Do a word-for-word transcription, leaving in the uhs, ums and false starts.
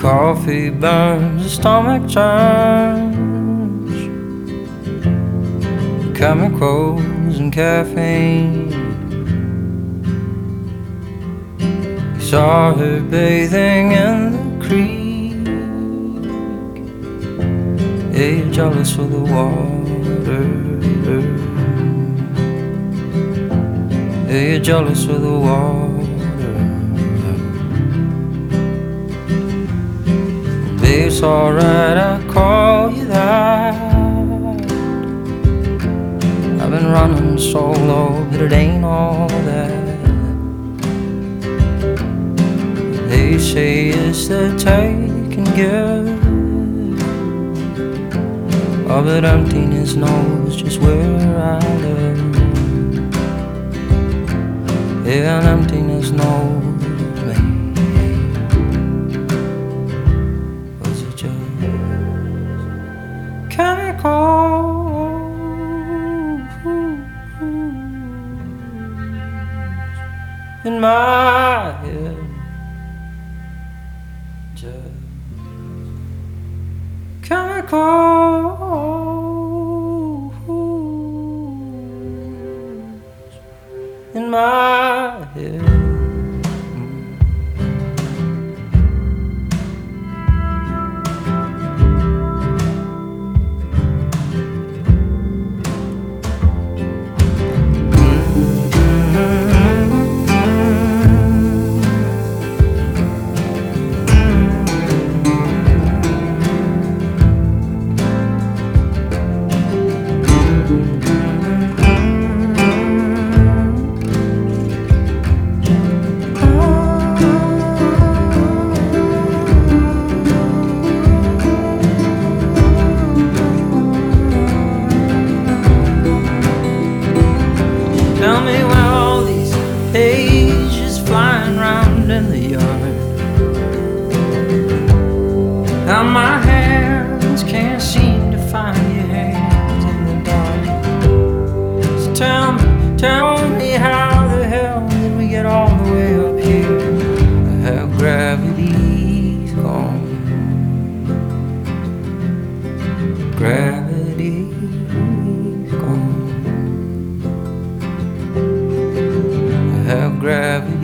coffee burns, the stomach turns, chemicals and caffeine. You saw her bathing in the creek. Yeah, you're jealous of the water. Yeah, you're jealous of the water. It's alright, I call you that. I've been running solo, but it ain't all that. They say it's the take and give. Oh, but emptiness knows just where I live. Yeah, and emptiness knows me. In my head, just chemicals in my head. Tell me where all these pages flying round in the yard. How my hands can't seem to find your hands in the dark. So tell me, tell me how the hell did we get all the way up here? How gravity's gone. Gravity's gone. How gravity